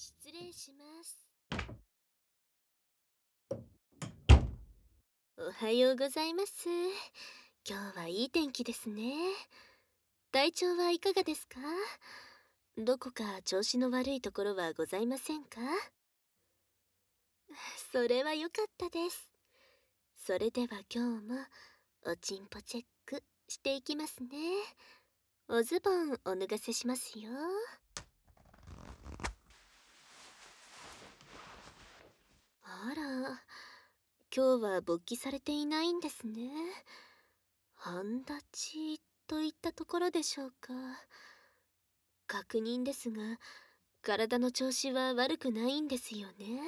失礼します。おはようございます。今日はいい天気ですね。体調はいかがですか？どこか調子の悪いところはございませんか？それは良かったです。それでは今日もおちんぽチェックしていきますね。おズボンお脱がせしますよ。あら、今日は勃起されていないんですね。半立ちといったところでしょうか。確認ですが、体の調子は悪くないんですよね。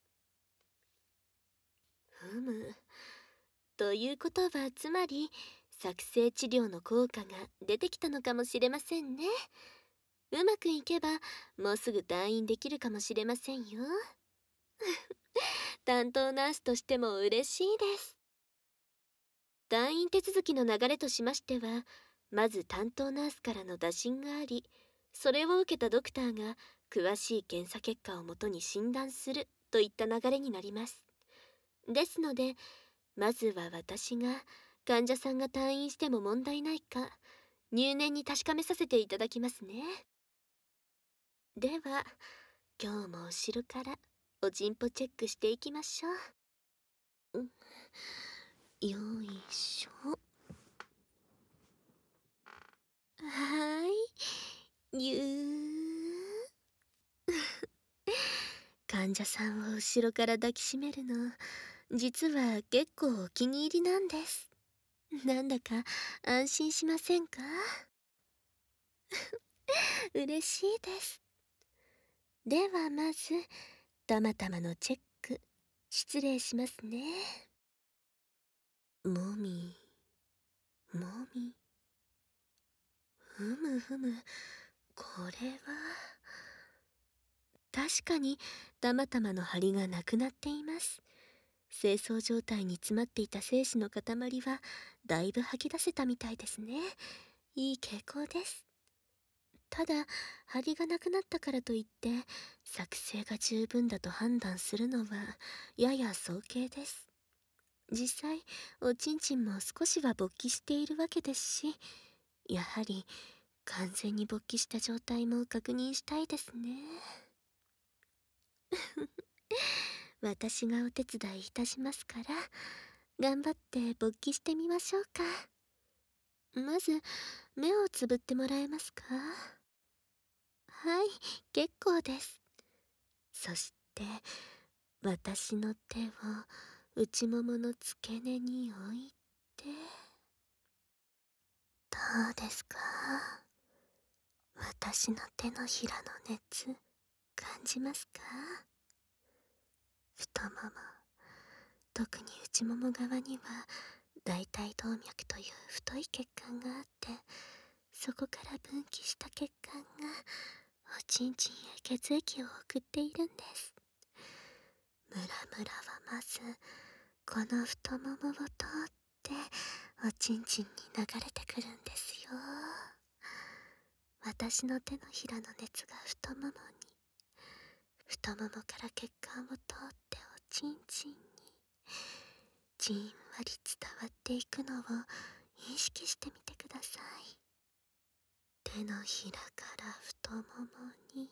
ふむ。ということはつまり、作成治療の効果が出てきたのかもしれませんね。うまくいけば、もうすぐ退院できるかもしれませんよ。担当ナースとしても嬉しいです。退院手続きの流れとしましては、まず担当ナースからの打診があり、それを受けたドクターが詳しい検査結果をもとに診断するといった流れになります。ですので、まずは私が患者さんが退院しても問題ないか入念に確かめさせていただきますね。では、今日も後ろからおちんぽチェックしていきましょう。よいしょ。はーい。ぎゅー。患者さんを後ろから抱きしめるの、実は結構お気に入りなんです。なんだか安心しませんか？嬉しいです。ではまず、たまたまのチェック、失礼しますね。もみ、もみ。ふむふむ、これは。確かに、たまたまの張りがなくなっています。清掃状態に詰まっていた精子の塊は、だいぶ吐き出せたみたいですね。いい傾向です。ただ、張りがなくなったからといって、作成が十分だと判断するのは、やや早計です。実際、おちんちんも少しは勃起しているわけですし、やはり、完全に勃起した状態も確認したいですね。私がお手伝いいたしますから、頑張って勃起してみましょうか。まず、目をつぶってもらえますか？はい、結構です。そして、私の手を内ももの付け根に置いて、どうですか？私の手のひらの熱、感じますか？太もも、特に内もも側には大腿動脈という太い血管があって、そこから分岐した血管がおちんちんへ血液を送っているんです。ムラムラはまずこの太ももを通っておちんちんに流れてくるんですよ。私の手のひらの熱が太ももに、太ももから血管を通っておちんちんにじんわり伝わっていくのを意識してみてください。手のひらから太ももに、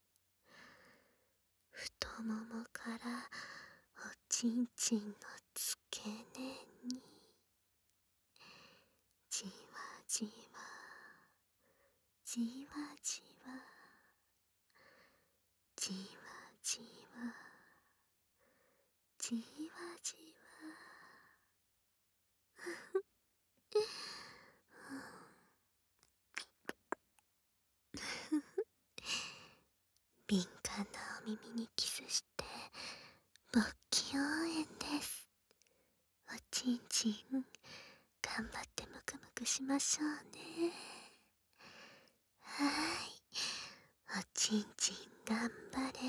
太ももからおちんちんの付け根に、じわじわ、じわじわ、じわじわ、じわじわ。敏感なお耳にキスして勃起応援です。おちんちん頑張ってムクムクしましょうね。はい、おちんちん頑張れ。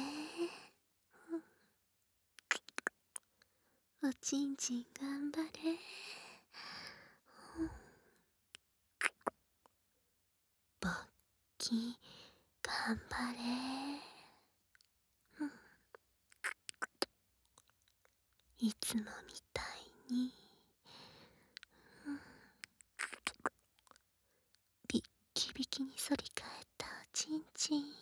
おちんちん頑張れ。勃起頑張れ。 いつもみたいに、ビッキビキに反り返ったおちんちん。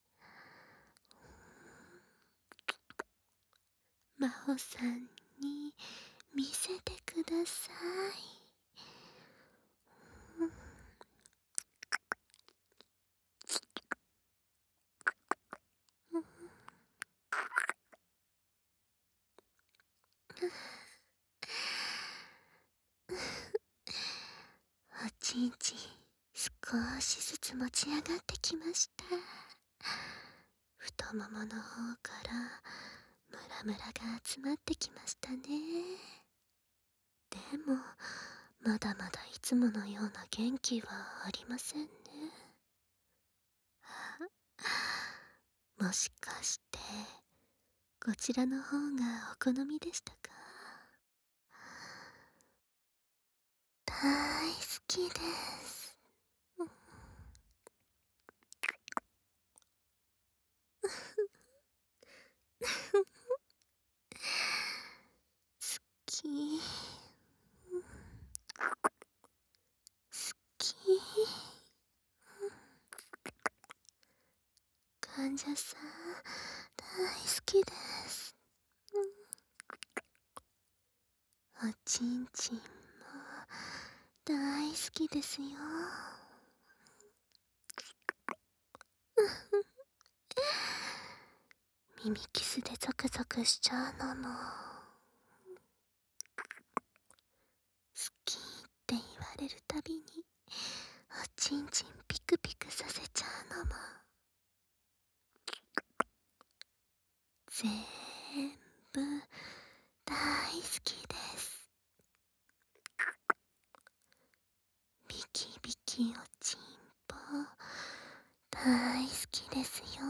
真帆さんに見せてください。おちんちん少しずつ持ち上がってきました。太ももの方からムラムラが集まってきましたね。でもまだまだいつものような元気はありませんね。もしかしてこちらの方がお好みでしたか？大好きです。好き。好き。患者さん大好きです。おちんちんも大好きですよ。耳キスでゾクゾクしちゃうのも、好きって言われるたびにおちんちんピクピクさせちゃうのも、全部大好きです。ビキビキおちんぽ大好きですよ。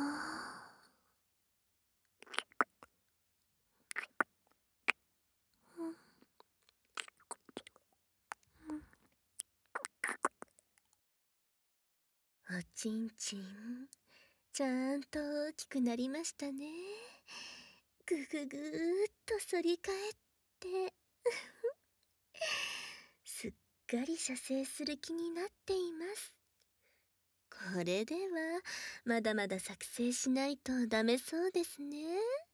おちんちんちゃんと大きくなりましたね。ぐぐぐーっと反り返ってすっかり射精する気になっています。これではまだまだ作成しないとダメそうですね。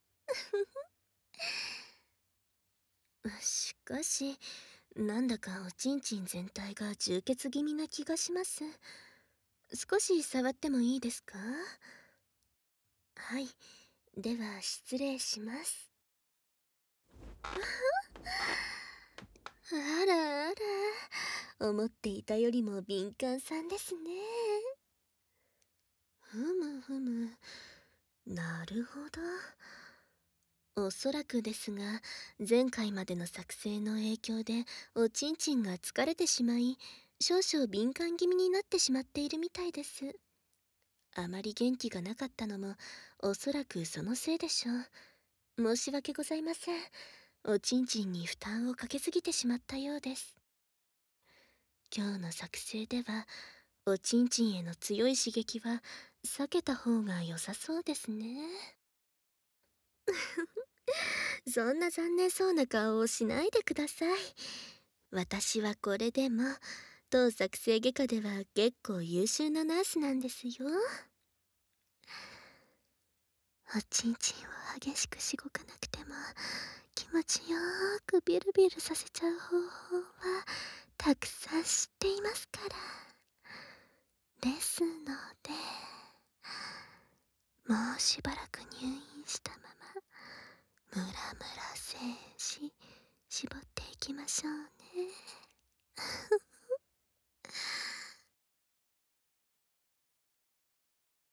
しかしなんだかおちんちん全体が充血気味な気がします。少し触ってもいいですか？はい、では失礼します。あらあら、思っていたよりも敏感さんですね。ふむふむ、なるほど。おそらくですが、前回までの作成の影響でおちんちんが疲れてしまい、少々敏感気味になってしまっているみたいです。あまり元気がなかったのもおそらくそのせいでしょう。申し訳ございません。おちんちんに負担をかけすぎてしまったようです。今日の作成ではおちんちんへの強い刺激は避けた方が良さそうですね。そんな残念そうな顔をしないでください。私はこれでも当作成外科では結構優秀なナースなんですよ。おちんちんを激しくしごかなくても気持ちよーくビルビルさせちゃう方法はたくさん知っていますから。ですので、もうしばらく入院したままムラムラ精子絞っていきましょうね。